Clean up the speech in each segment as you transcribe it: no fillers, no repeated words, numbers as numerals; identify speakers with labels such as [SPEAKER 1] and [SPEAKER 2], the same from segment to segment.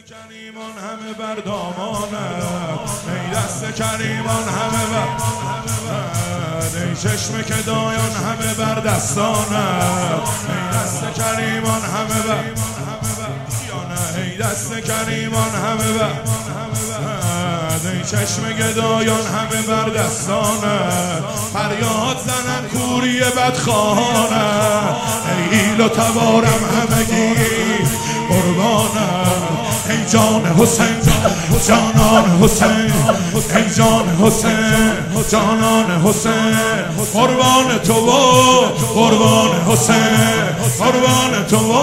[SPEAKER 1] کریمان همه بر دامانت، ای دست کریمان همه بر ای چشم گدایان همه بر دستانت، ای دست کریمان همه بر ای دست کریمان همه بر ای چشم گدایان همه بر دستانت، فریاد زنن کوری بدخواهانت، ای ایل و تبارم همگی قربانت، ای جان حسین جانان حسین، ای جان حسین جانان حسین، قربان تو و قربان حسین، قربان تو و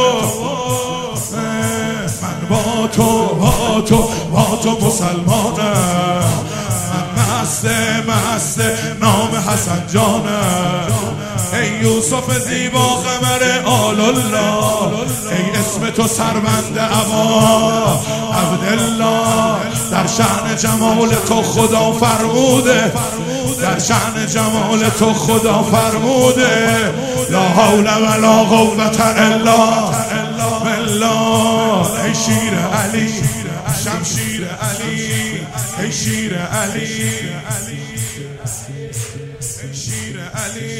[SPEAKER 1] من با تو مسلمانم، من مست نام حسن جانم، ای یوسف زیبا قمر آل الله، ای اسم تو سربند ابا عبدالله، در شأن جمال تو خدا فرموده، در شأن جمال تو خدا فرموده، لا حول ولا قوة الا بالله، ای شیر علی شمشیر علی، ای شیر علی ای شیر علی،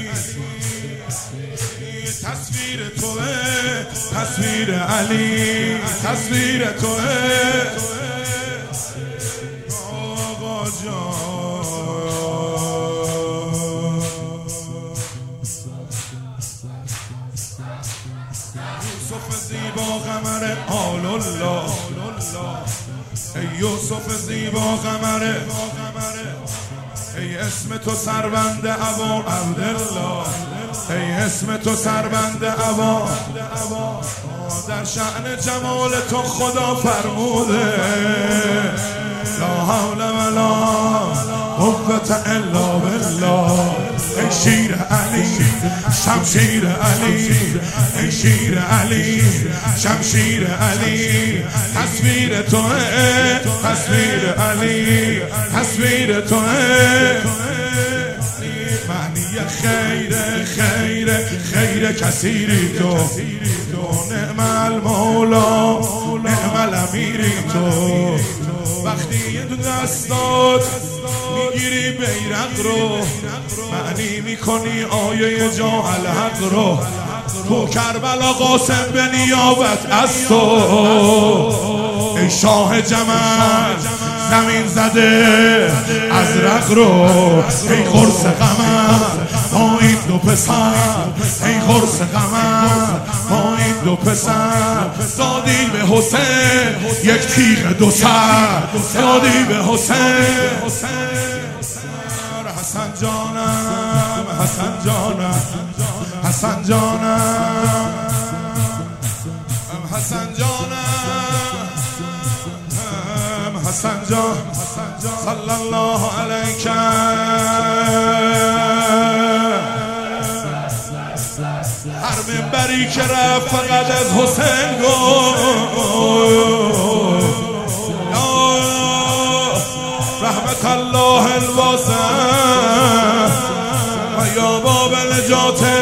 [SPEAKER 1] تصویر توه تصویر علی، تصویر توه آقا یوسف زیبا قمر آل الله، ای یوسف زیبا قمر، ای اسم تو سربند ابا عبدالله، ای اسم تو سربند ابا، در شأن جمال تو خدا فرموده، لا حول ولا قوة الا بالله، ای شیر علی شمشیر علی، ای شیر علی شمشیر علی، تصویر توه تصویر علی، تصویر توه معنی خیر کثیری تو، نعم المولا نعم الامیری تو، وقتی یه تو دستات میگیری بیرق رو، معنی میکنی آیه جا الحق رو، تو کربلا قاسم به نیابت از تو، ای شاه جمل زمین زده ازرق رو، ای قرص قمر با این دو پسر، ای قرص قمر با این دو پسر، دادی به حسین یک تیغ دو سر، دادی به حسین حسن جانم حسن جانم حسن جانم حسن جانم حسن جان صلی الله علیک، هر منبری که رفت فقط از حسین گفت، رحمت الله الواسع و یا باب نجات